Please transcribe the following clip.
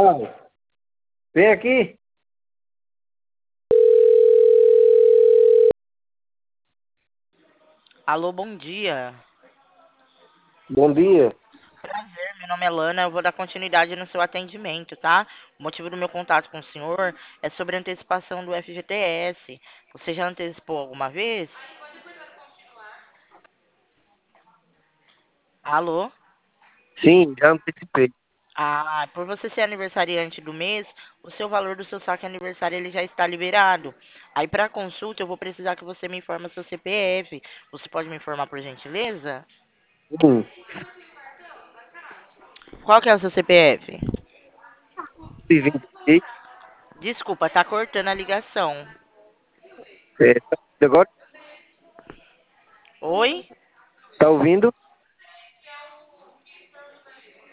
Vem aqui. Alô, bom dia. Bom dia. Prazer, meu nome é Lana, eu vou dar continuidade no seu atendimento, tá? O motivo do meu contato com o senhor é sobre a antecipação do FGTS. Você já antecipou alguma vez? Alô? Sim, já antecipei. Ah, por você ser aniversariante do mês, o seu valor do seu saque aniversário ele já está liberado. Aí para consulta eu vou precisar que você me informe o seu CPF. Você pode me informar por gentileza? Sim, Qual que é o seu CPF? 26. Desculpa, tá cortando a ligação. Tá ouvindo agora? Oi? Tá ouvindo?